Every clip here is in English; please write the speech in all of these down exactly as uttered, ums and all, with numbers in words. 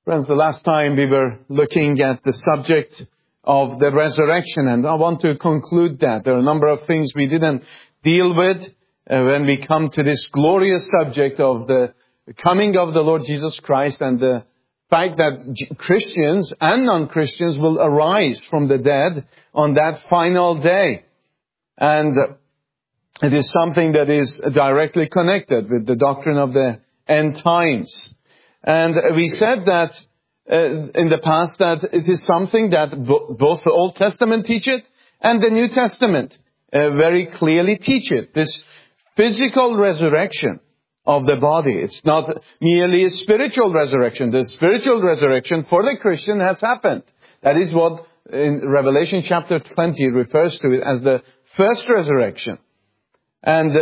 Friends, the last time we were looking at the subject of the resurrection, and I want to conclude that. There are a number of things we didn't deal with uh, when we come to this glorious subject of the coming of the Lord Jesus Christ and the fact that Christians and non-Christians will arise from the dead on that final day. And it is something that is directly connected with the doctrine of the end times. And we said that uh, in the past that it is something that bo- both the Old Testament teach it and the New Testament uh, very clearly teach it. This physical resurrection of the body. It's not merely a spiritual resurrection. The spiritual resurrection for the Christian has happened. That is what in Revelation chapter twenty refers to it as the first resurrection. And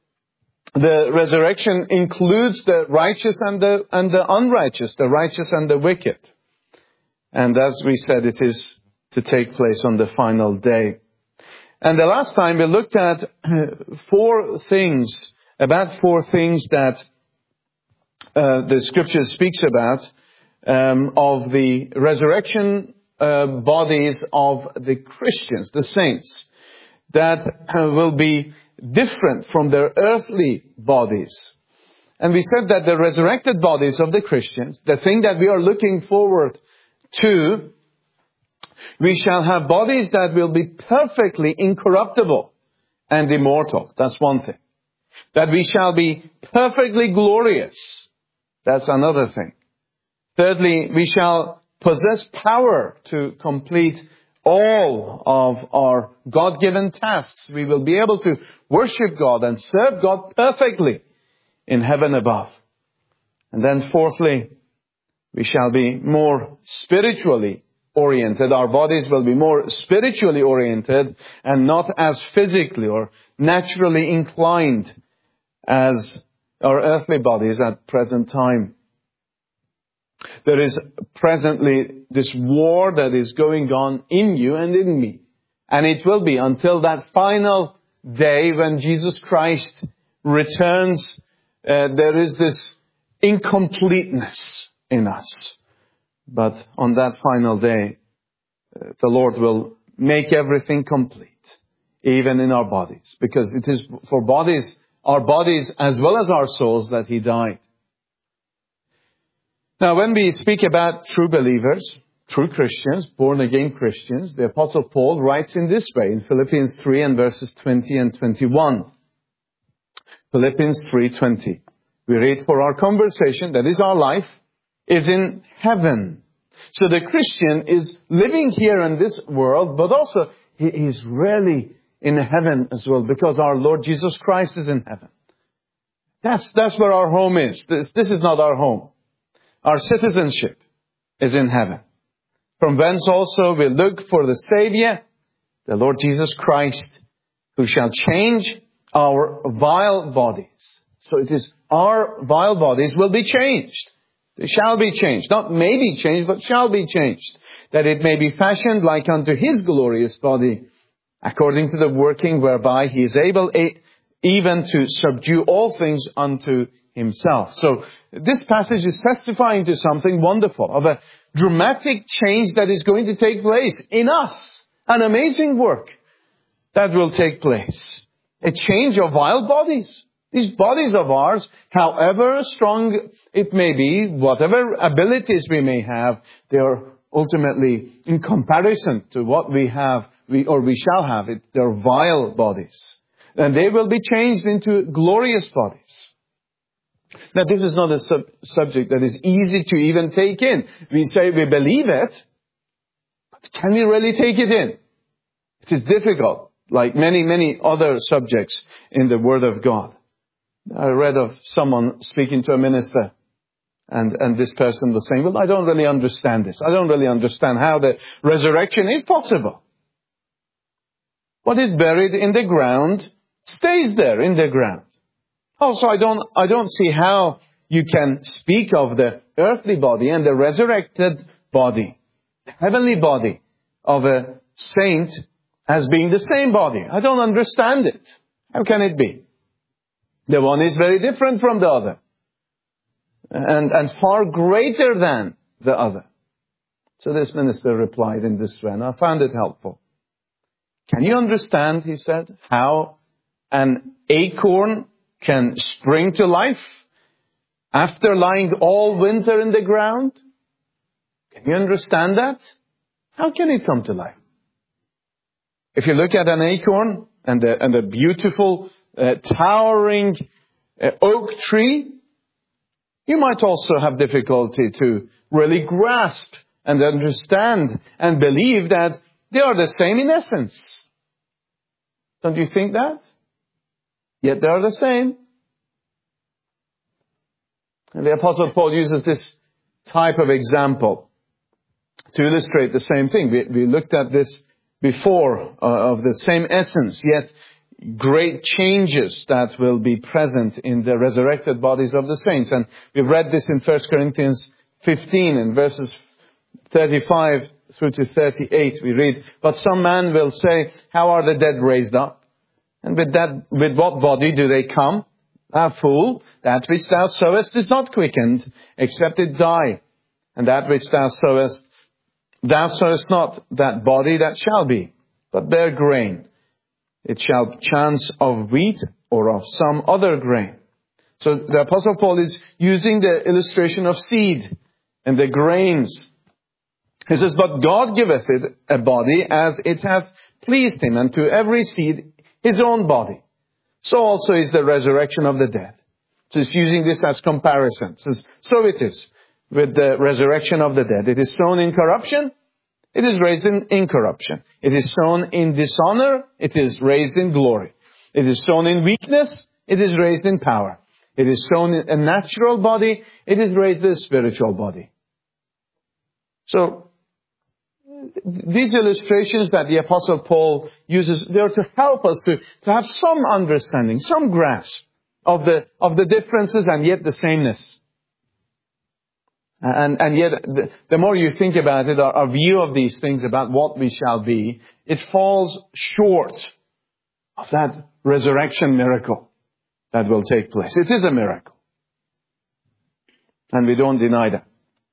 the resurrection includes the righteous and the and the unrighteous, the righteous and the wicked. And as we said, it is to take place on the final day. And the last time we looked at four things, about four things that uh, the Scripture speaks about um, of the resurrection uh, bodies of the Christians, the saints, that uh, will be different from their earthly bodies. And we said that the resurrected bodies of the Christians, the thing that we are looking forward to, we shall have bodies that will be perfectly incorruptible and immortal. That's one thing. That we shall be perfectly glorious. That's another thing. Thirdly, we shall possess power to complete all of our God-given tasks. We will be able to worship God and serve God perfectly in heaven above. And then fourthly, we shall be more spiritually oriented. Our bodies will be more spiritually oriented and not as physically or naturally inclined as our earthly bodies at present time. There is presently this war that is going on in you and in me. And it will be until that final day when Jesus Christ returns. Uh, there is this incompleteness in us. But on that final day, uh, the Lord will make everything complete, even in our bodies. Because it is for bodies, our bodies as well as our souls, that He died. Now, when we speak about true believers, true Christians, born-again Christians, the Apostle Paul writes in this way in Philippians three and verses twenty and twenty-one. Philippians three twenty. We read, "For our conversation, that is our life, is in heaven." So the Christian is living here in this world, but also he is really in heaven as well, because our Lord Jesus Christ is in heaven. That's, that's where our home is. This, this is not our home. Our citizenship is in heaven. From whence also we look for the Savior, the Lord Jesus Christ, who shall change our vile bodies. So it is our vile bodies will be changed. They shall be changed. Not may be changed, but shall be changed. That it may be fashioned like unto His glorious body, according to the working whereby He is able even to subdue all things unto Himself. So this passage is testifying to something wonderful, of a dramatic change that is going to take place in us. An amazing work that will take place. A change of vile bodies. These bodies of ours, however strong it may be, whatever abilities we may have, they are ultimately, in comparison to what we have, we or we shall have, it, they're vile bodies. And they will be changed into glorious bodies. Now, this is not a sub- subject that is easy to even take in. We say we believe it, but can we really take it in? It is difficult, like many, many other subjects in the Word of God. I read of someone speaking to a minister, and, and this person was saying, well, I don't really understand this. I don't really understand how the resurrection is possible. What is buried in the ground stays there in the ground. Also, I don't, I don't see how you can speak of the earthly body and the resurrected body, the heavenly body of a saint as being the same body. I don't understand it. How can it be? The one is very different from the other. And, and far greater than the other. So this minister replied in this way, and I found it helpful. Can you understand, he said, how an acorn can spring to life after lying all winter in the ground? Can you understand that? How can it come to life? If you look at an acorn and a, and a beautiful, uh, towering uh, oak tree, you might also have difficulty to really grasp and understand and believe that they are the same in essence. Don't you think that? Yet they are the same. And the Apostle Paul uses this type of example to illustrate the same thing. We, we looked at this before, uh, of the same essence, yet great changes that will be present in the resurrected bodies of the saints. And we've read this in First Corinthians fifteen, in verses thirty-five through to thirty-eight. We read, "But some man will say, how are the dead raised up? And with that, with what body do they come? Thou fool, that which thou sowest is not quickened, except it die. And that which thou sowest, thou sowest not that body that shall be, but bear grain. It shall chance of wheat or of some other grain." So the Apostle Paul is using the illustration of seed and the grains. He says, "But God giveth it a body as it hath pleased him, and to every seed his own body. So also is the resurrection of the dead." So he's using this as comparison. Says, so it is with the resurrection of the dead. It is sown in corruption, it is raised in incorruption. It is sown in dishonor, it is raised in glory. It is sown in weakness, it is raised in power. It is sown in a natural body, it is raised in a spiritual body. So, these illustrations that the Apostle Paul uses, they are to help us to, to have some understanding, some grasp of the, of the differences and yet the sameness. And, and yet, the, the more you think about it, our, our view of these things about what we shall be, it falls short of that resurrection miracle that will take place. It is a miracle. And we don't deny that.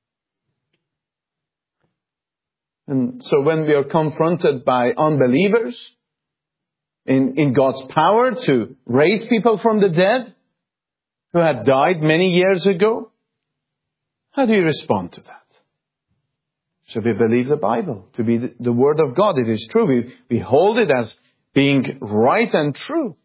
And so when we are confronted by unbelievers in, in God's power to raise people from the dead who had died many years ago, how do you respond to that? So we believe the Bible to be the, the Word of God. It is true. We, we hold it as being right and true.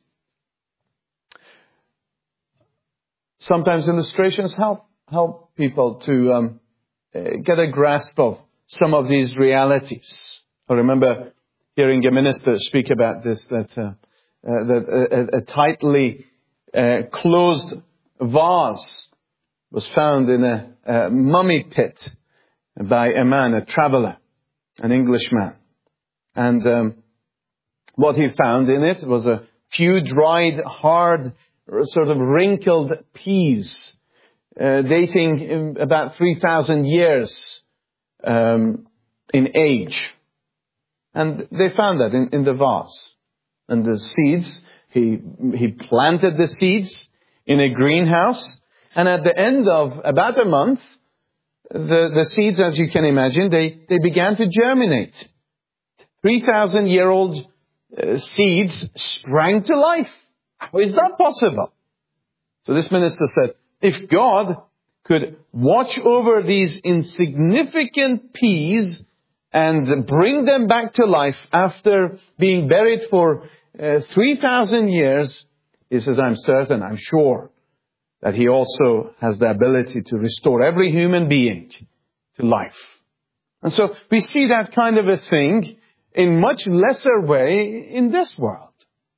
Sometimes illustrations help, help people to um, get a grasp of some of these realities. I remember hearing a minister speak about this, that, uh, uh, that a, a tightly uh, closed vase was found in a, a mummy pit by a man, a traveler, an Englishman. And um, what he found in it was a few dried, hard, sort of wrinkled peas, uh, dating about three thousand years Um, in age. And they found that in, in the vase. And the seeds, he, he planted the seeds in a greenhouse. And at the end of about a month, the, the seeds, as you can imagine, they, they began to germinate. three thousand year old uh, seeds sprang to life. How is that possible? So this minister said, if God could watch over these insignificant peas and bring them back to life after being buried for uh, three thousand years, he says, I'm certain, I'm sure that he also has the ability to restore every human being to life. And so we see that kind of a thing in much lesser way in this world.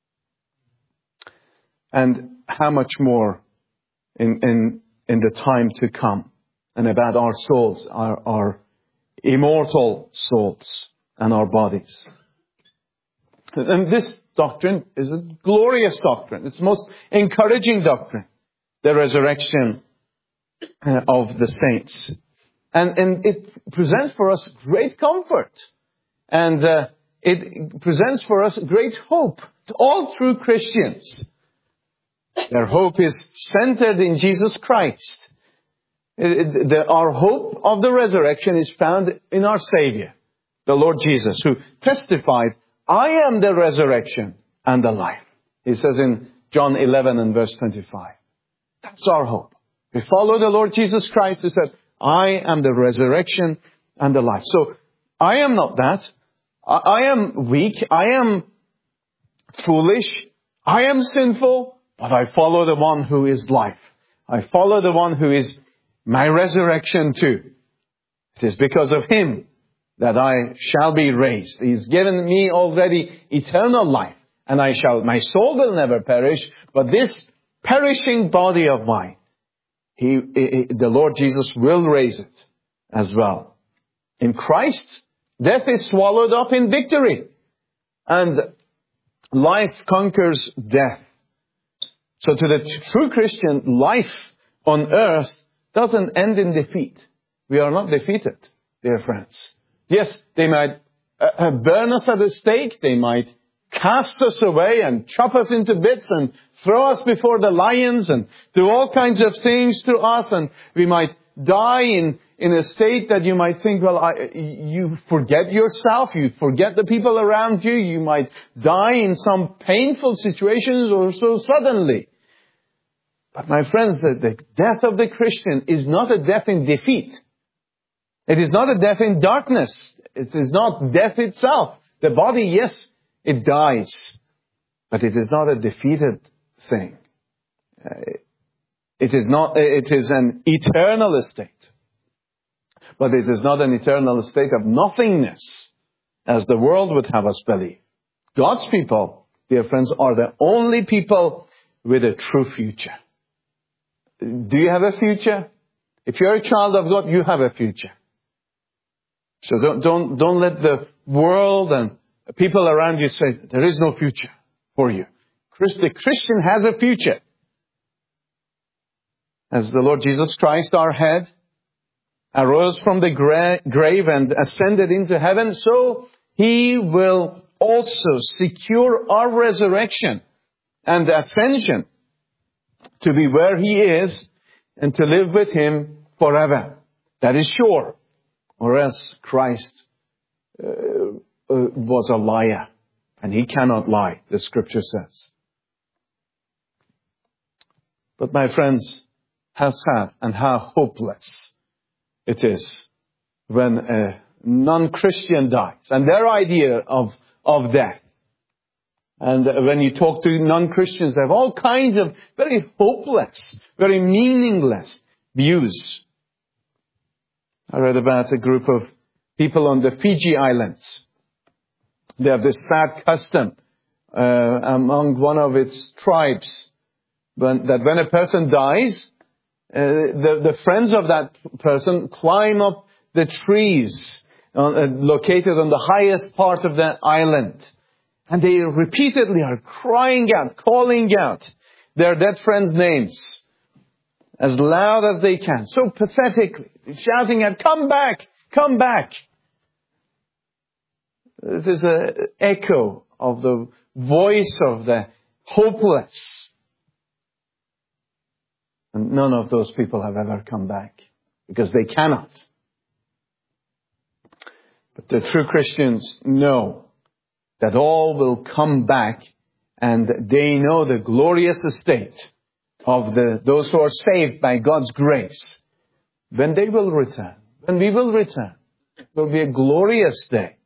And how much more in, in in the time to come, and about our souls, our, our immortal souls and our bodies. And this doctrine is a glorious doctrine. It's the most encouraging doctrine, the resurrection of the saints. And, and it presents for us great comfort. And uh, it presents for us great hope to all true Christians. Their hope is centered in Jesus Christ. It, it, the, our hope of the resurrection is found in our Savior, the Lord Jesus, who testified, I am the resurrection and the life. He says in John eleven and verse twenty-five. That's our hope. We follow the Lord Jesus Christ who said, I am the resurrection and the life. So I am not that. I, I am weak. I am foolish. I am sinful. But I follow the one who is life. I follow the one who is my resurrection too. It is because of Him that I shall be raised. He's given me already eternal life. And I shall, my soul will never perish. But this perishing body of mine, He, he, the Lord Jesus will raise it as well. In Christ, death is swallowed up in victory. And life conquers death. So to the true Christian, life on earth doesn't end in defeat. We are not defeated, dear friends. Yes, they might uh, burn us at the stake. They might cast us away and chop us into bits and throw us before the lions and do all kinds of things to us. And we might die in, in a state that you might think, well, I, you forget yourself. You forget the people around you. You might die in some painful situations or so suddenly. But my friends, the, the death of the Christian is not a death in defeat. It is not a death in darkness. It is not death itself. The body, yes, it dies. But it is not a defeated thing. Uh, it is not, it is an eternal state. But it is not an eternal state of nothingness, as the world would have us believe. God's people, dear friends, are the only people with a true future. Do you have a future? If you're a child of God, you have a future. So don't, don't, don't let the world and people around you say, there is no future for you. The Christian has a future. As the Lord Jesus Christ, our head, arose from the gra- grave and ascended into heaven, so He will also secure our resurrection and ascension to be where He is and to live with Him forever. That is sure. Or else Christ uh, uh, was a liar. And He cannot lie, the Scripture says. But my friends, how sad and how hopeless it is when a non-Christian dies. And their idea of, of death. And when you talk to non-Christians, they have all kinds of very hopeless, very meaningless views. I read about a group of people on the Fiji Islands. They have this sad custom uh, among one of its tribes when, that when a person dies, uh, the, the friends of that person climb up the trees uh, located on the highest part of the island. And they repeatedly are crying out, calling out their dead friends' names as loud as they can, so pathetically, shouting out, come back, come back. It is an echo of the voice of the hopeless. And none of those people have ever come back because they cannot. But the true Christians know that all will come back, and they know the glorious estate of the those who are saved by God's grace. When they will return, when we will return, it will be a glorious day.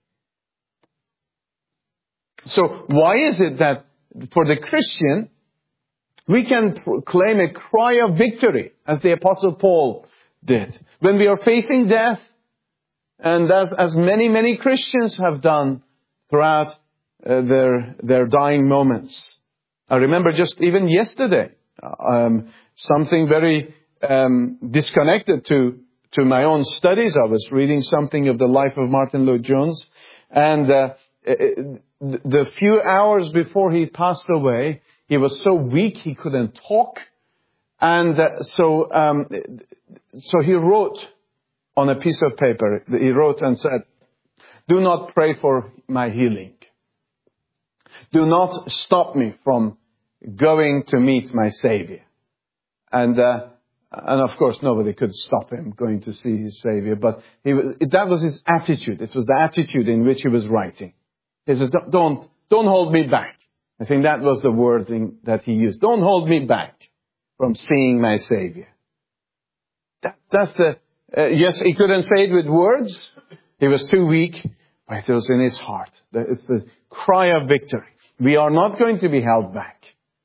So why is it that for the Christian, we can proclaim a cry of victory, as the Apostle Paul did, when we are facing death, and as, as many, many Christians have done throughout uh, their their dying moments. I remember just even yesterday, um, something very um, disconnected to to my own studies. I was reading something of the life of Martin Lloyd-Jones, and uh, it, the few hours before he passed away, he was so weak he couldn't talk, and uh, so um, so he wrote on a piece of paper. He wrote and said, "Do not pray for my healing. Do not stop me from going to meet my Savior." And uh, And of course, nobody could stop him going to see his Savior. But he, that was his attitude. It was the attitude in which he was writing. He said, don't, don't hold me back. I think that was the wording that he used. Don't hold me back from seeing my Savior. That, that's the, uh, yes, he couldn't say it with words. He was too weak, but it was in his heart. It's the cry of victory. We are not going to be held back.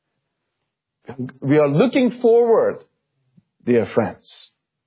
We are looking forward, dear friends.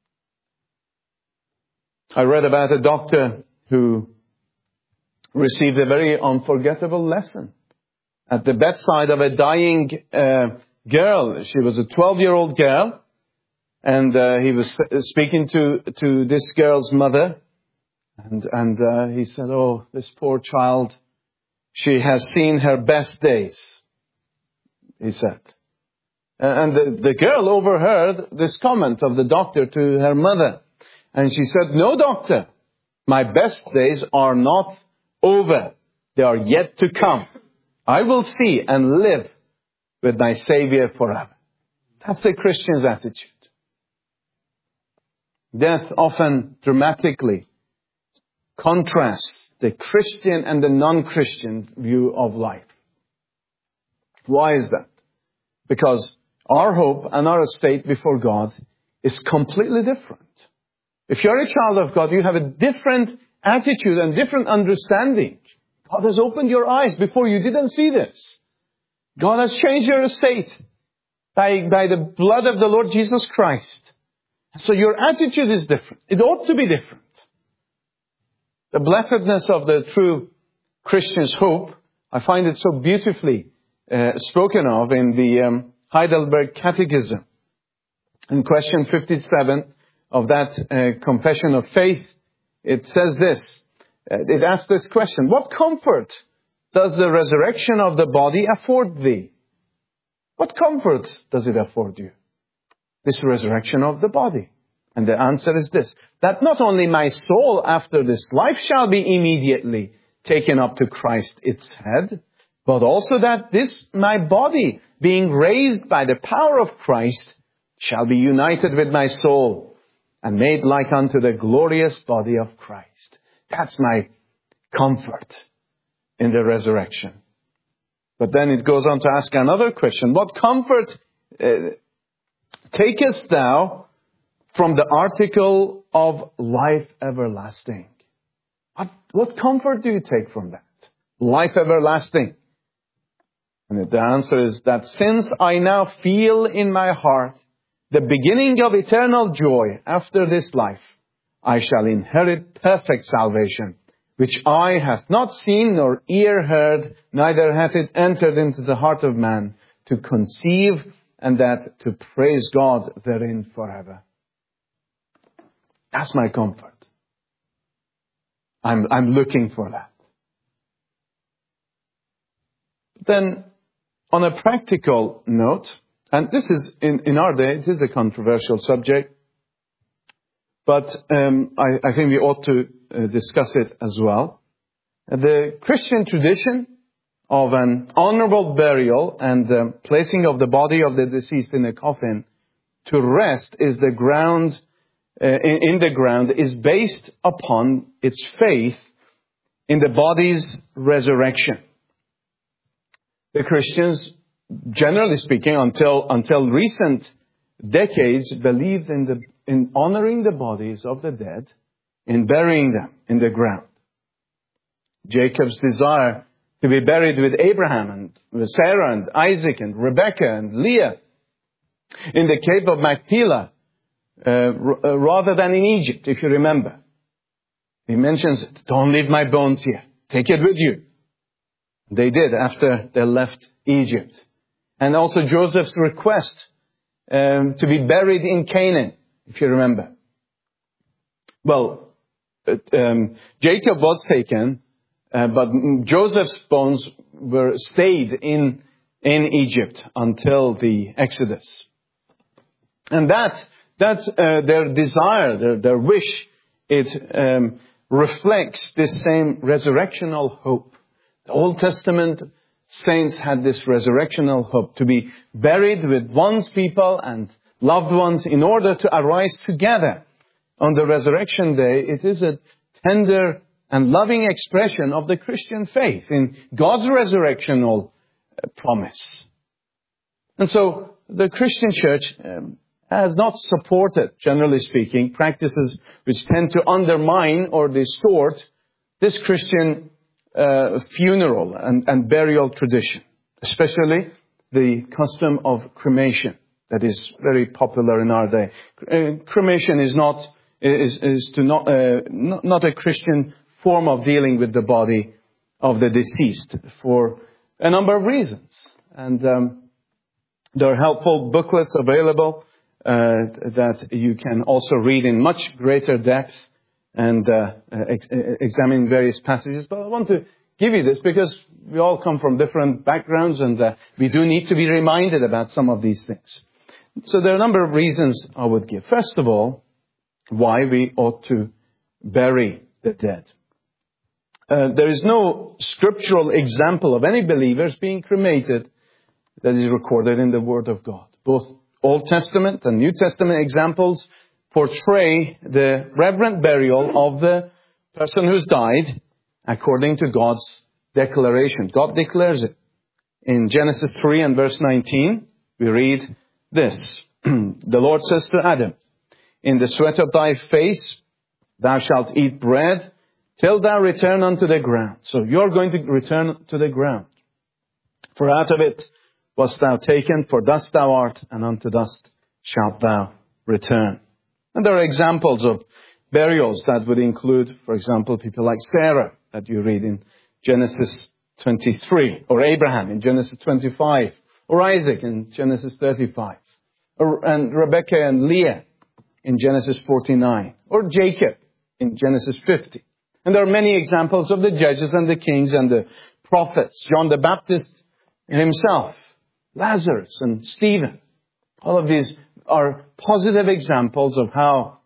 I read about a doctor who received a very unforgettable lesson at the bedside of a dying uh, girl. She was a twelve-year-old girl, and uh, he was speaking to, to this girl's mother, and, and uh, he said, oh, this poor child, she has seen her best days, he said. And the, the girl overheard this comment of the doctor to her mother. And she said, no, doctor, my best days are not over. They are yet to come. I will see and live with my Savior forever. That's the Christian's attitude. Death often dramatically contrasts the Christian and the non-Christian view of life. Why is that? Because our hope and our estate before God is completely different. If you're a child of God, you have a different attitude and different understanding. God has opened your eyes before you didn't see this. God has changed your estate by, by the blood of the Lord Jesus Christ. So your attitude is different. It ought to be different. The blessedness of the true Christian's hope, I find it so beautifully uh, spoken of in the um, Heidelberg Catechism. In question fifty-seven of that uh, Confession of Faith, it says this. Uh, it asks this question, what comfort does the resurrection of the body afford thee? What comfort does it afford you? This resurrection of the body. And the answer is this, that not only my soul after this life shall be immediately taken up to Christ its head, but also that this my body, being raised by the power of Christ, shall be united with my soul and made like unto the glorious body of Christ. That's my comfort in the resurrection. But then it goes on to ask another question. What comfort uh, takest thou from the article of life everlasting? What, what comfort do you take from that? Life everlasting. And the answer is that since I now feel in my heart the beginning of eternal joy after this life, I shall inherit perfect salvation, which eye hath not seen nor ear heard, neither hath it entered into the heart of man to conceive, and that to praise God therein forever. That's my comfort. I'm, I'm looking for that. Then, on a practical note, and this is, in, in our day, it is a controversial subject, but um, I, I think we ought to uh, discuss it as well. The Christian tradition of an honorable burial and the placing of the body of the deceased in a coffin to rest is the ground, uh, in, in the ground, is based upon its faith in the body's resurrection. The Christians, generally speaking, until until recent decades, believed in the in honoring the bodies of the dead, in burying them in the ground. Jacob's desire to be buried with Abraham and with Sarah and Isaac and Rebekah and Leah in the cave of Machpelah, uh, r- rather than in Egypt, if you remember. He mentions, don't leave my bones here. Take it with you. They did after they left Egypt. And also Joseph's request um, to be buried in Canaan, if you remember. Well, um, Jacob was taken, uh, but Joseph's bones were stayed in in Egypt until the Exodus. And that that uh, their desire, their, their wish, it um, reflects this same resurrectional hope. The Old Testament saints had this resurrectional hope to be buried with one's people and loved ones in order to arise together on the resurrection day, it is a tender and loving expression of the Christian faith in God's resurrectional promise. And so the Christian church um, has not supported, generally speaking, practices which tend to undermine or distort this Christian uh, funeral and, and burial tradition, especially the custom of cremation that is very popular in our day. Uh, cremation is not is, is to not, uh, not not a Christian form of dealing with the body of the deceased for a number of reasons. And um, there are helpful booklets available uh, that you can also read in much greater depth and uh, ex- examine various passages. But I want to give you this because we all come from different backgrounds and uh, we do need to be reminded about some of these things. So there are a number of reasons I would give. First of all, why we ought to bury the dead. Uh, there is no scriptural example of any believers being cremated that is recorded in the Word of God. Both Old Testament and New Testament examples portray the reverent burial of the person who's died according to God's declaration. God declares it. In Genesis three and verse nineteen, we read this. The Lord says to Adam, "In the sweat of thy face thou shalt eat bread till thou return unto the ground." So you're going to return to the ground. "For out of it wast thou taken, for dust thou art, and unto dust shalt thou return." And there are examples of burials that would include, for example, people like Sarah that you read in Genesis twenty-three, or Abraham in Genesis twenty-five, or Isaac in Genesis thirty-five, or, and Rebekah and Leah in Genesis forty-nine, or Jacob in Genesis fifty. And there are many examples of the judges and the kings and the prophets, John the Baptist himself, Lazarus and Stephen. All of these are positive examples of how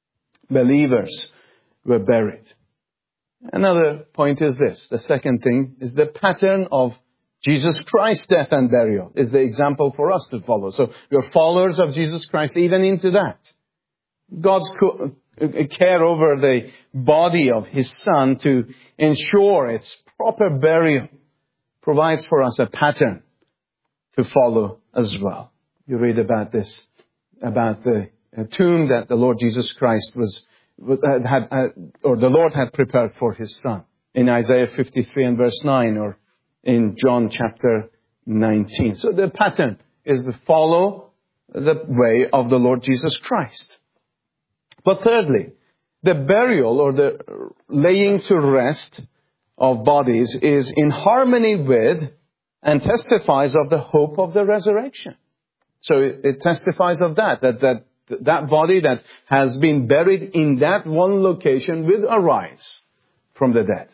believers were buried. Another point is this. The second thing is the pattern of Jesus Christ's death and burial is the example for us to follow. So we are followers of Jesus Christ even into that. God's care over the body of His Son to ensure its proper burial provides for us a pattern to follow as well. You read about this, about the tomb that the Lord Jesus Christ was, had, had, or the Lord had prepared for His Son in Isaiah fifty-three and verse nine, or in John chapter nineteen. So the pattern is to follow the way of the Lord Jesus Christ. But thirdly, the burial or the laying to rest of bodies is in harmony with and testifies of the hope of the resurrection. So it, it testifies of that, that, that that body that has been buried in that one location will arise from the dead.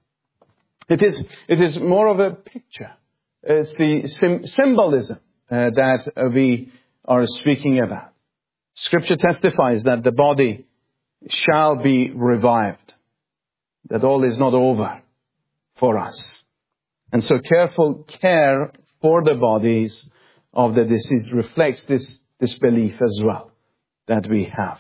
It is, it is more of a picture. It's the sim- symbolism uh, that we are speaking about. Scripture testifies that the body shall be revived, that all is not over for us. And so careful care for the bodies of the deceased reflects this, this belief as well that we have.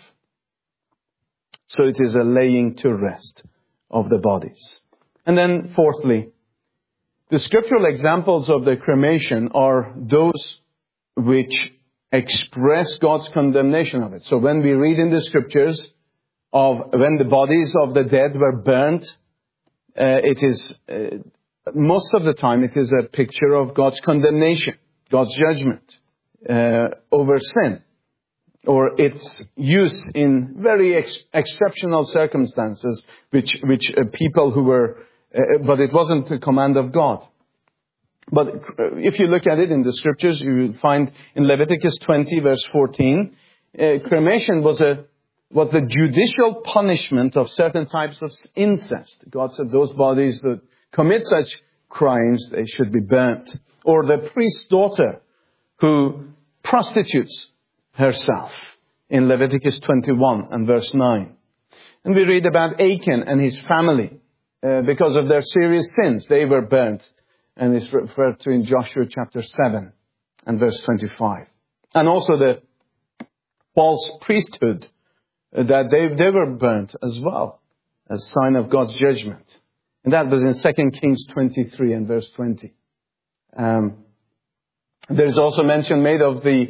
So it is a laying to rest of the bodies. And then fourthly, the scriptural examples of the cremation are those which express God's condemnation of it. So when we read in the scriptures of when the bodies of the dead were burnt, uh, it is, uh, most of the time it is a picture of God's condemnation, God's judgment uh, over sin, or its use in very ex- exceptional circumstances, which, which uh, people who were, uh, but it wasn't the command of God. But if you look at it in the scriptures, you will find in Leviticus twenty verse fourteen, uh, cremation was a was the judicial punishment of certain types of incest. God said those bodies that commit such crimes, they should be burnt. Or the priest's daughter who prostitutes herself in Leviticus twenty-one and verse nine. And we read about Achan and his family. Uh, because of their serious sins, they were burnt. And it's referred to in Joshua chapter seven and verse twenty-five. And also the false priesthood, that they, they were burnt as well, as a sign of God's judgment. And that was in Second Kings twenty-three and verse twenty. Um, there's also mention made of the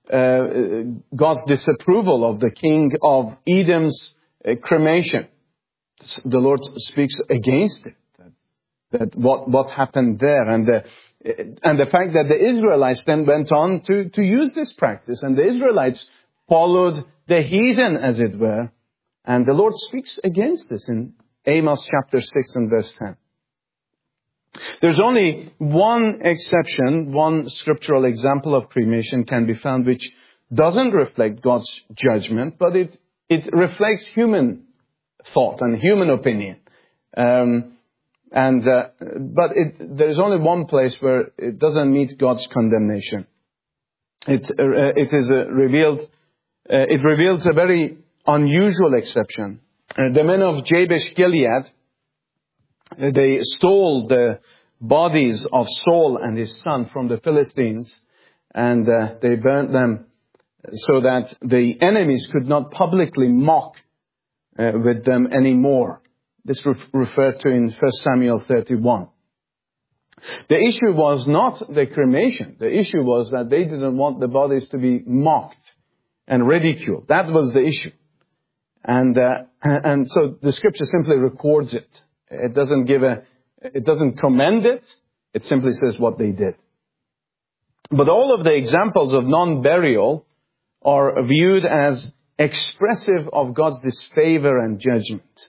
uh, God's disapproval of the king of Edom's uh, cremation. The Lord speaks against it. That, that what, what happened there. And the, and the fact that the Israelites then went on to, to use this practice. And the Israelites followed the heathen, as it were. And the Lord speaks against this in Amos chapter six and verse ten. There's only one exception, one scriptural example of cremation can be found which doesn't reflect God's judgment, but it, it reflects human thought and human opinion. Um, and uh, but it, there is only one place where it doesn't meet God's condemnation. It uh, it is uh, revealed. Uh, it reveals a very unusual exception. Uh, the men of Jabesh Gilead, uh, they stole the bodies of Saul and his son from the Philistines, and uh, they burnt them so that the enemies could not publicly mock uh, with them anymore. This ref- referred to in First Samuel thirty-one. The issue was not the cremation. The issue was that they didn't want the bodies to be mocked and ridiculed. That was the issue. And uh, and so the scripture simply records it. It doesn't give a, it doesn't commend it. It simply says what they did. But all of the examples of non-burial are viewed as expressive of God's disfavor and judgment.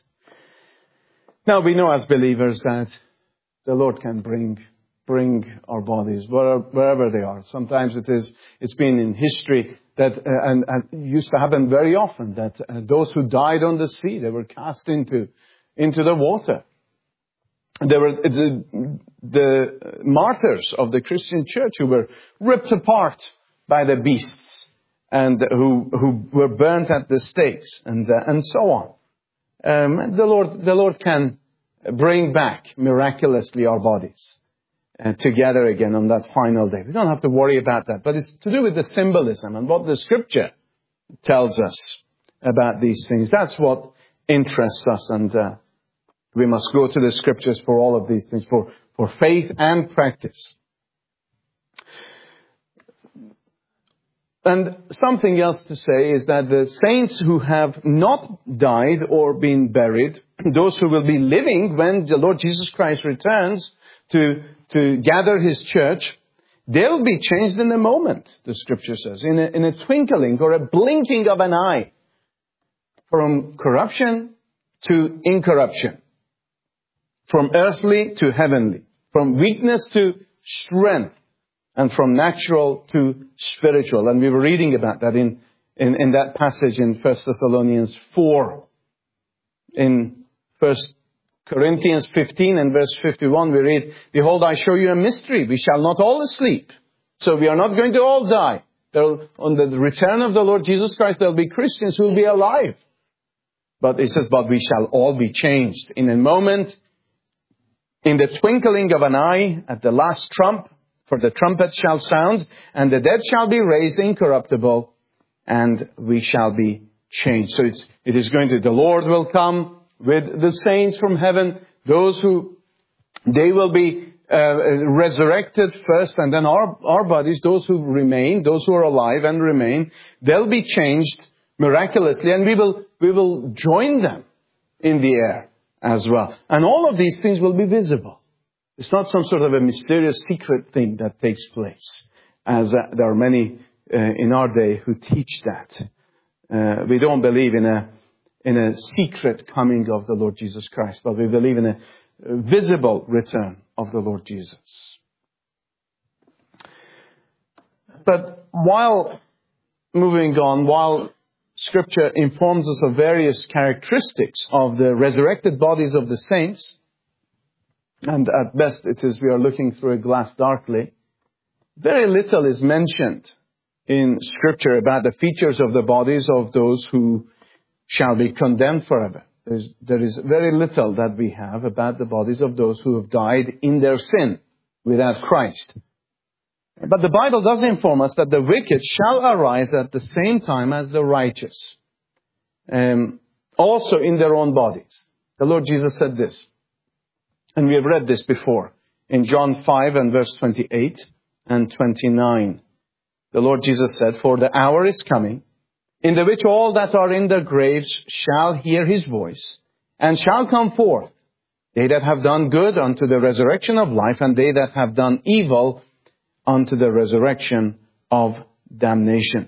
Now we know as believers that the Lord can bring bring our bodies wherever, wherever they are. Sometimes it is it's been in history that uh, and, and used to happen very often that uh, those who died on the sea, they were cast into into the water. There were the, the martyrs of the Christian church who were ripped apart by the beasts and who who were burnt at the stakes and uh, and so on. Um, the Lord, the Lord can bring back miraculously our bodies uh, together again on that final day. We don't have to worry about that, but it's to do with the symbolism and what the Scripture tells us about these things. That's what interests us, and uh, we must go to the Scriptures for all of these things, for for faith and practice. And something else to say is that the saints who have not died or been buried, those who will be living when the Lord Jesus Christ returns to, to gather His church, they'll be changed in a moment, the Scripture says, in a, in a twinkling or a blinking of an eye, from corruption to incorruption, from earthly to heavenly, from weakness to strength, and from natural to spiritual. And we were reading about that in, in, in that passage in First Thessalonians four. In First Corinthians fifteen and verse fifty-one, we read, "Behold, I show you a mystery. We shall not all sleep." So we are not going to all die. There'll, on the return of the Lord Jesus Christ, there will be Christians who will be alive. But it says, but we shall all be changed. In a moment, in the twinkling of an eye, at the last trump, for the trumpet shall sound, and the dead shall be raised incorruptible, and we shall be changed. So it's, it is going to, the Lord will come with the saints from heaven, those who, they will be uh, resurrected first, and then our, our bodies, those who remain, those who are alive and remain, they'll be changed miraculously, and we will, we will join them in the air as well. And all of these things will be visible. It's not some sort of a mysterious secret thing that takes place, as uh, there are many uh, in our day who teach that. Uh, we don't believe in a in a secret coming of the Lord Jesus Christ, but we believe in a visible return of the Lord Jesus. But while moving on, while Scripture informs us of various characteristics of the resurrected bodies of the saints, and at best it is we are looking through a glass darkly, very little is mentioned in Scripture about the features of the bodies of those who shall be condemned forever. There's, there is very little that we have about the bodies of those who have died in their sin without Christ. But the Bible does inform us that the wicked shall arise at the same time as the righteous, um, also in their own bodies. The Lord Jesus said this, and we have read this before, in John five and verse twenty-eight and twenty-nine. The Lord Jesus said, "For the hour is coming, in the which all that are in their graves shall hear His voice, and shall come forth, they that have done good unto the resurrection of life, and they that have done evil unto the resurrection of damnation."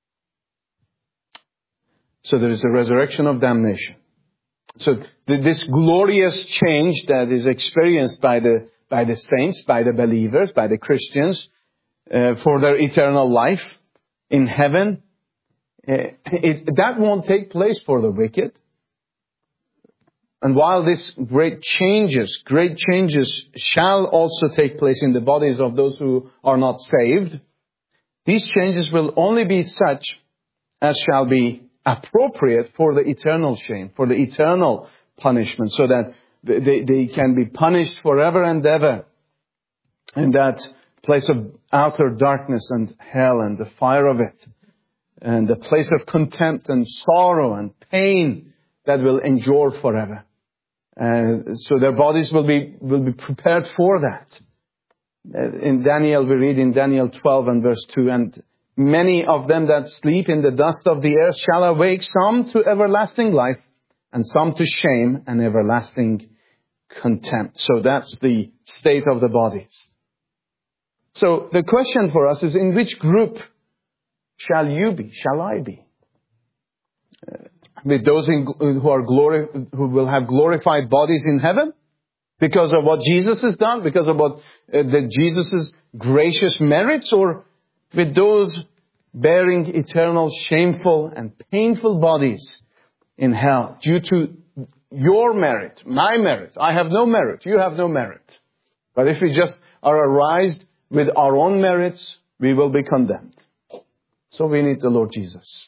So there is a resurrection of damnation. So this glorious change that is experienced by the by the saints, by the believers, by the Christians, uh, for their eternal life in heaven, uh, it, that won't take place for the wicked. And while this great changes, great changes shall also take place in the bodies of those who are not saved, these changes will only be such as shall be appropriate for the eternal shame, for the eternal punishment, so that they, they can be punished forever and ever in that place of outer darkness and hell and the fire of it, and the place of contempt and sorrow and pain that will endure forever. Uh, so their bodies will be will be prepared for that. Uh, in Daniel, we read in Daniel twelve and verse two, "And many of them that sleep in the dust of the earth shall awake, some to everlasting life, and some to shame and everlasting contempt." So that's the state of the bodies. So the question for us is, in which group shall you be? Shall I be? Uh, with those in, who are glory, who will have glorified bodies in heaven because of what Jesus has done, because of what uh, the Jesus' gracious merits, or with those bearing eternal, shameful and painful bodies in hell due to your merit, my merit. I have no merit. You have no merit. But if we just are arised with our own merits, we will be condemned. So we need the Lord Jesus.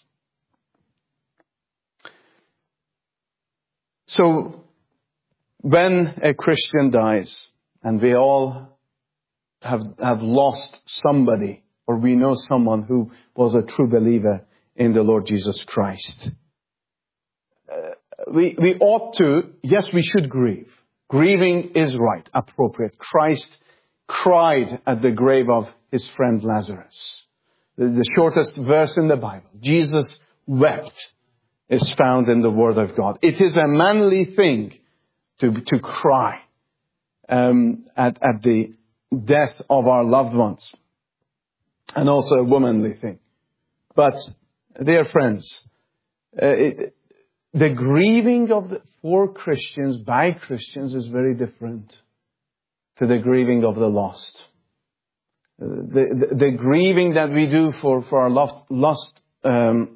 So when a Christian dies, and we all have, have lost somebody, or we know someone who was a true believer in the Lord Jesus Christ, uh, we, we ought to, yes, we should grieve. Grieving is right, appropriate. Christ cried at the grave of his friend Lazarus. The, the shortest verse in the Bible, Jesus wept, is found in the Word of God. It is a manly thing to, to cry um, at, at the death of our loved ones. And also a womanly thing. But, dear friends, uh, it, the grieving of the, for Christians, by Christians, is very different to the grieving of the lost. Uh, the, the, the grieving that we do for, for our lost, lost um,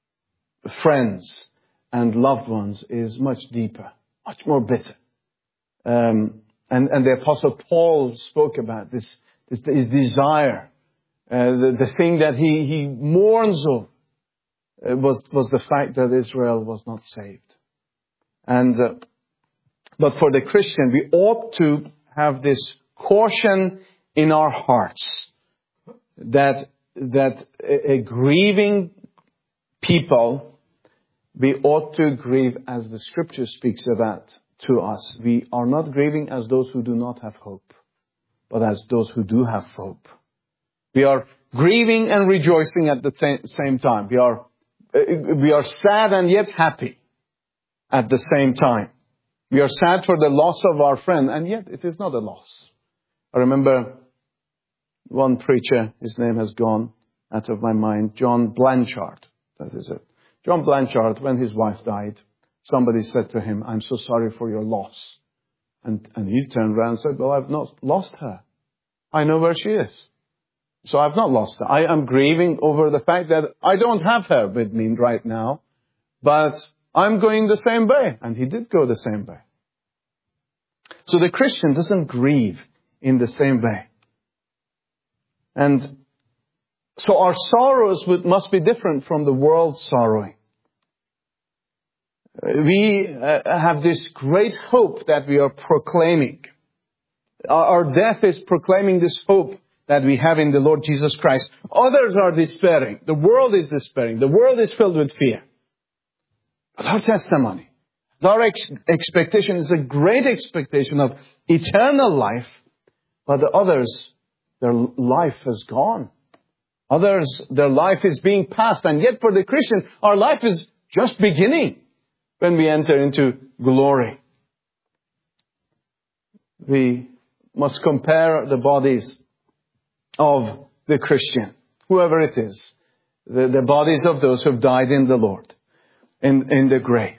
friends and loved ones is much deeper, much more bitter. Um, and, and the Apostle Paul spoke about this, this his desire. Uh, the, the thing that he, he mourns over uh, was, was the fact that Israel was not saved. And, uh, but for the Christian, we ought to have this caution in our hearts that, that a, a grieving people, we ought to grieve as the Scripture speaks about to us. We are not grieving as those who do not have hope, but as those who do have hope. We are grieving and rejoicing at the same time. We are, we are sad and yet happy at the same time. We are sad for the loss of our friend, and yet it is not a loss. I remember one preacher, his name has gone out of my mind, John Blanchard. That is it. John Blanchard, when his wife died, somebody said to him, "I'm so sorry for your loss." And, and he turned around and said, "Well, I've not lost her. I know where she is. So I've not lost her. I am grieving over the fact that I don't have her with me right now, but I'm going the same way." And he did go the same way. So the Christian doesn't grieve in the same way. And so our sorrows would, must be different from the world's sorrowing. We uh, have this great hope that we are proclaiming. Our, our death is proclaiming this hope that we have in the Lord Jesus Christ. Others are despairing. The world is despairing. The world is filled with fear. But our testimony, our ex- expectation is a great expectation of eternal life. But the others, their life has gone. Others, their life is being passed. And yet for the Christian, our life is just beginning when we enter into glory. We must compare the bodies of the Christian, whoever it is, the, the bodies of those who have died in the Lord, in, in the grave.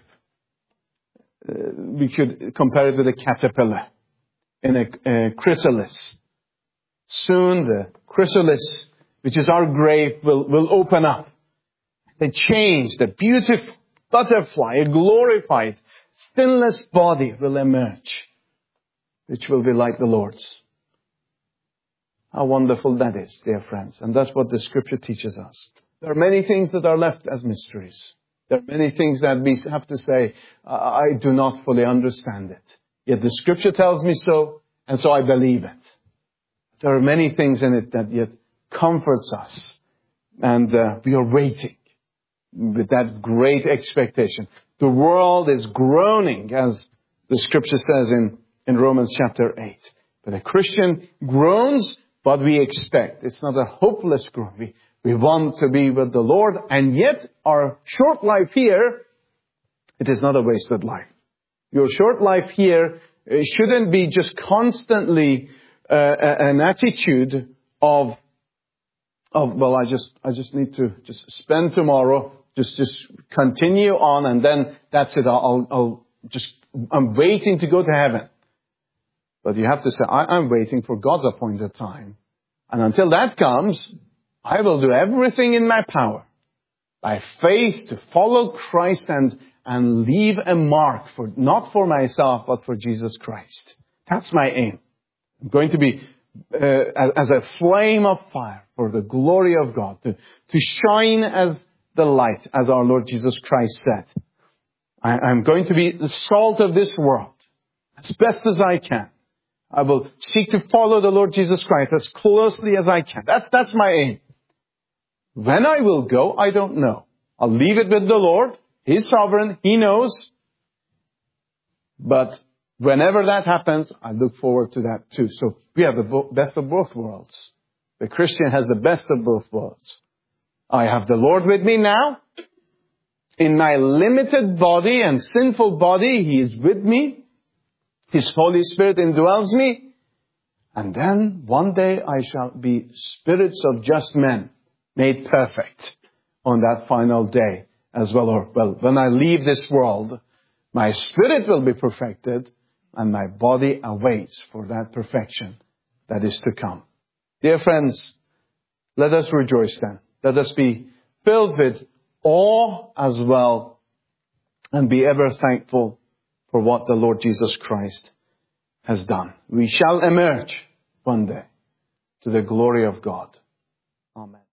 Uh, we could compare it with a caterpillar in a, a chrysalis. Soon the chrysalis, which is our grave, will, will open up. The change, the beautiful butterfly, a glorified, sinless body will emerge, which will be like the Lord's. How wonderful that is, dear friends. And that's what the Scripture teaches us. There are many things that are left as mysteries. There are many things that we have to say, I do not fully understand it. Yet the Scripture tells me so, and so I believe it. There are many things in it that yet comforts us. And uh, we are waiting with that great expectation. The world is groaning, as the Scripture says in, in Romans chapter eight. But a Christian groans, but we expect. It's not a hopeless groan. We, we want to be with the Lord, and yet our short life here, it is not a wasted life. Your short life here shouldn't be just constantly uh, an attitude of, of well, I just I just need to just spend tomorrow, just just continue on, and then that's it. I'll, I'll just I'm waiting to go to heaven. But you have to say, I, I'm waiting for God's appointed time. And until that comes, I will do everything in my power by faith to follow Christ and, and leave a mark, for not for myself, but for Jesus Christ. That's my aim. I'm going to be uh, as a flame of fire for the glory of God, to, to shine as the light, as our Lord Jesus Christ said. I, I'm going to be the salt of this world as best as I can. I will seek to follow the Lord Jesus Christ as closely as I can. That's, that's my aim. When I will go, I don't know. I'll leave it with the Lord. He's sovereign. He knows. But whenever that happens, I look forward to that too. So we have the best of both worlds. The Christian has the best of both worlds. I have the Lord with me now. In my limited body and sinful body, He is with me. His Holy Spirit indwells me. And then one day I shall be spirits of just men made perfect on that final day as well. Or, well, when I leave this world, my spirit will be perfected and my body awaits for that perfection that is to come. Dear friends, let us rejoice then. Let us be filled with awe as well and be ever thankful for what the Lord Jesus Christ has done. We shall emerge one day to the glory of God. Amen.